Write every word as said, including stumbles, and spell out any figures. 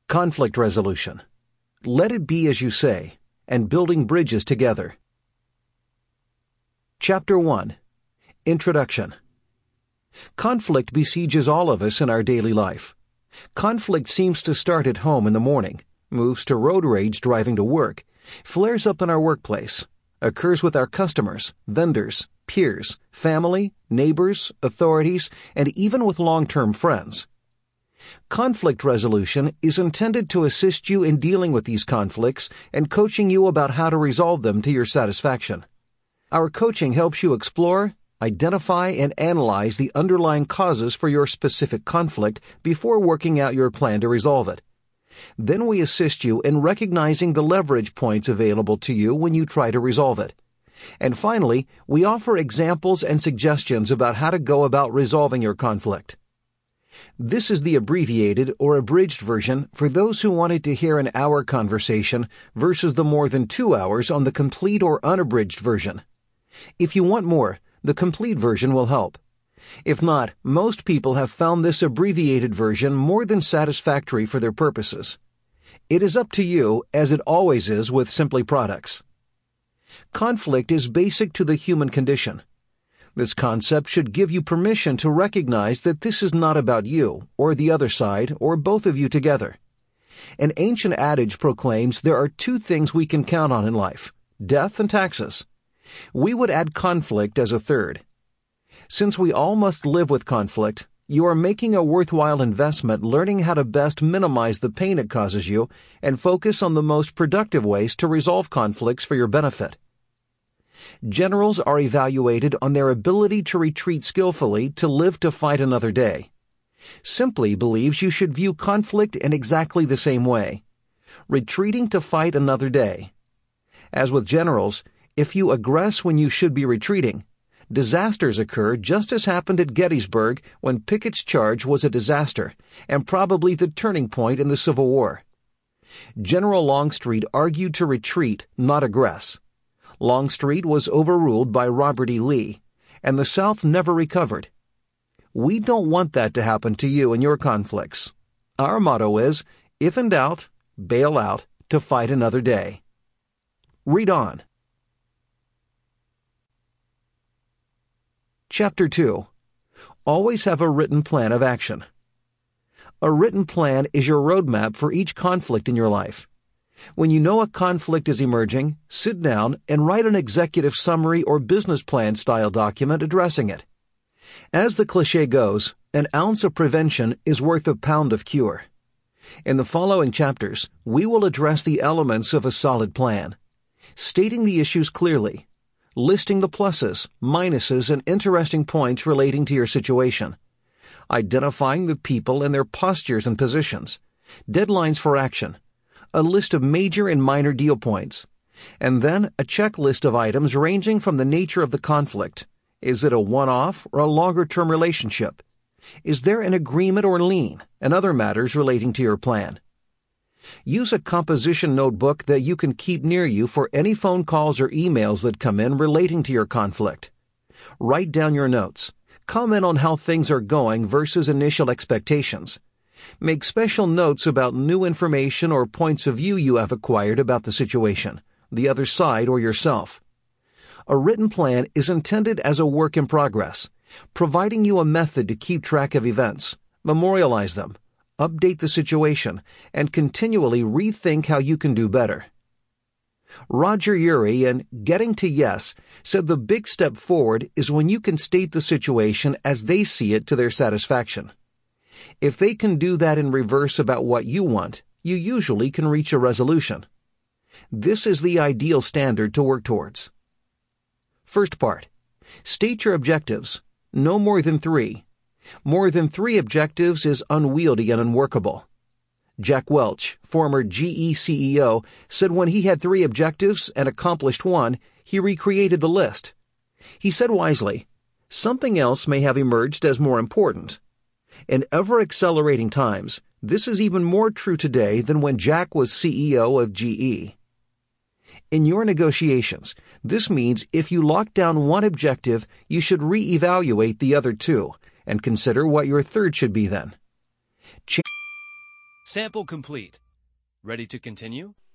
Conflict resolution. Let it be as you say, and building bridges together. Chapter one. Introduction. Conflict besieges all of us in our daily life. Conflict seems to start at home in the morning, moves to road rage driving to work, flares up in our workplace, occurs with our customers, vendors, peers, family, neighbors, authorities, and even with long-term friends. Conflict resolution is intended to assist you in dealing with these conflicts and coaching you about how to resolve them to your satisfaction. Our coaching helps you explore, identify, and analyze the underlying causes for your specific conflict before working out your plan to resolve it. Then we assist you in recognizing the leverage points available to you when you try to resolve it. And finally, we offer examples and suggestions about how to go about resolving your conflict. This is the abbreviated or abridged version for those who wanted to hear an hour conversation versus the more than two hours on the complete or unabridged version. If you want more, the complete version will help. If not, most people have found this abbreviated version more than satisfactory for their purposes. It is up to you, as it always is with Simply Products. Conflict is basic to the human condition. This concept should give you permission to recognize that this is not about you, or the other side, or both of you together. An ancient adage proclaims there are two things we can count on in life: death and taxes. We would add conflict as a third. Since we all must live with conflict, you are making a worthwhile investment learning how to best minimize the pain it causes you and focus on the most productive ways to resolve conflicts for your benefit. Generals are evaluated on their ability to retreat skillfully to live to fight another day. Simply believes you should view conflict in exactly the same way: retreating to fight another day. As with generals, if you aggress when you should be retreating, disasters occur just as happened at Gettysburg when Pickett's charge was a disaster and probably the turning point in the Civil War. General Longstreet argued to retreat, not aggress. Longstreet was overruled by Robert E. Lee, and the South never recovered. We don't want that to happen to you in your conflicts. Our motto is, if in doubt, bail out to fight another day. Read on. Chapter two. Always have a written plan of action. A written plan is your roadmap for each conflict in your life. When you know a conflict is emerging, sit down and write an executive summary or business plan style document addressing it. As the cliche goes, an ounce of prevention is worth a pound of cure. In the following chapters, we will address the elements of a solid plan, stating the issues clearly, listing the pluses, minuses, and interesting points relating to your situation, identifying the people and their postures and positions, deadlines for action, a list of major and minor deal points, and then a checklist of items ranging from the nature of the conflict. Is it a one-off or a longer-term relationship? Is there an agreement or lien, and other matters relating to your plan? Use a composition notebook that you can keep near you for any phone calls or emails that come in relating to your conflict. Write down your notes. Comment on how things are going versus initial expectations. Make special notes about new information or points of view you have acquired about the situation, the other side, or yourself. A written plan is intended as a work in progress, providing you a method to keep track of events, memorialize them, update the situation, and continually rethink how you can do better. Roger Urey in Getting to Yes said the big step forward is when you can state the situation as they see it to their satisfaction. If they can do that in reverse about what you want, you usually can reach a resolution. This is the ideal standard to work towards. First part. State your objectives. No more than three. More than three objectives is unwieldy and unworkable. Jack Welch, former G E C E O, said when he had three objectives and accomplished one, he recreated the list. He said wisely, something else may have emerged as more important. In ever-accelerating times, this is even more true today than when Jack was C E O of G E. In your negotiations, this means if you lock down one objective, you should re-evaluate the other two and consider what your third should be then. Ch- Sample complete. Ready to continue?